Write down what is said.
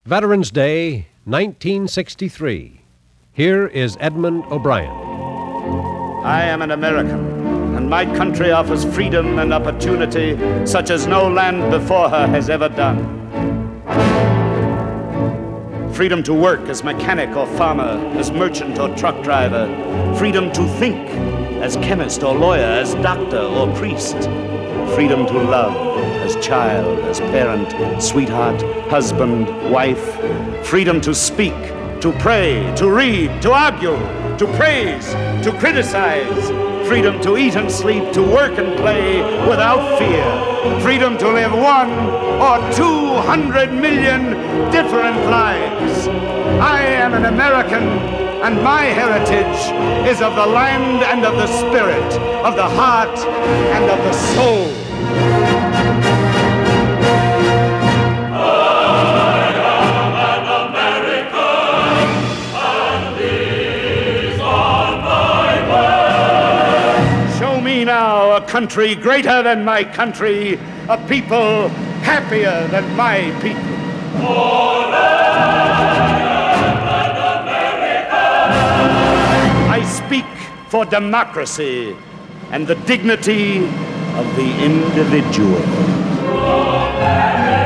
Veterans Day, 1963. Here is Edmund O'Brien. I am an American, and my country offers freedom and opportunity such as no land before her has ever done. Freedom to work as mechanic or farmer, as merchant or truck driver. Freedom to think as chemist or lawyer, as doctor or priest. Freedom to love as child, as parent, sweetheart, husband, wife. Freedom to speak, to pray, to read, to argue, to praise, to criticize. Freedom to eat and sleep, to work and play without fear. Freedom to live 1 or 200 million different lives. I am an American, and my heritage is of the land and of the spirit, of the heart and of the soul. Now a country greater than my country, a people happier than my people. I speak for democracy and the dignity of the individual.